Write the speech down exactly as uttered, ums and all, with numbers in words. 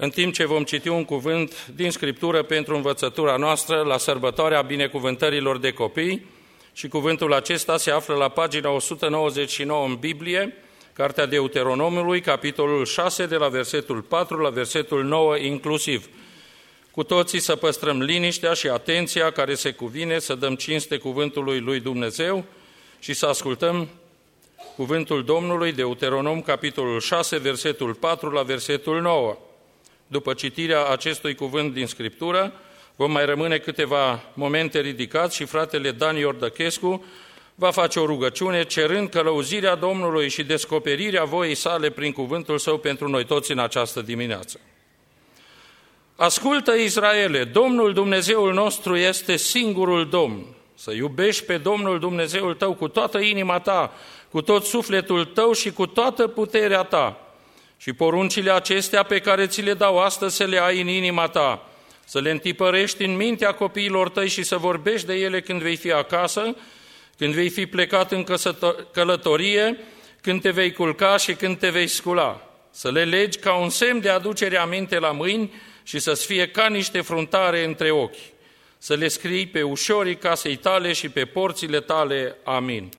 în timp ce vom citi un cuvânt din Scriptură pentru învățătura noastră la sărbătoarea binecuvântărilor de copii, și cuvântul acesta se află la pagina o sută nouăzeci și nouă în Biblie, Cartea Deuteronomiului, capitolul șase, de la versetul patru la versetul nouă inclusiv. Cu toții să păstrăm liniștea și atenția care se cuvine, să dăm cinste cuvântului lui Dumnezeu și să ascultăm cuvântul Domnului, Deuteronom, capitolul șase, versetul patru la versetul nouă. După citirea acestui cuvânt din Scriptură, vom mai rămâne câteva momente ridicați și fratele Dan Iordăchescu va face o rugăciune cerând călăuzirea Domnului și descoperirea voii sale prin cuvântul său pentru noi toți în această dimineață. Ascultă, Israele, Domnul Dumnezeul nostru este singurul Domn. Să iubești pe Domnul Dumnezeul tău cu toată inima ta, cu tot sufletul tău și cu toată puterea ta. Și poruncile acestea pe care ți le dau astăzi să le ai în inima ta, să le întipărești în mintea copiilor tăi și să vorbești de ele când vei fi acasă, când vei fi plecat în călătorie, când te vei culca și când te vei scula. Să le legi ca un semn de aducere aminte la mâini și să-ți fie ca niște fruntare între ochi. Să le scrii pe ușorii casei tale și pe porțile tale. Amin.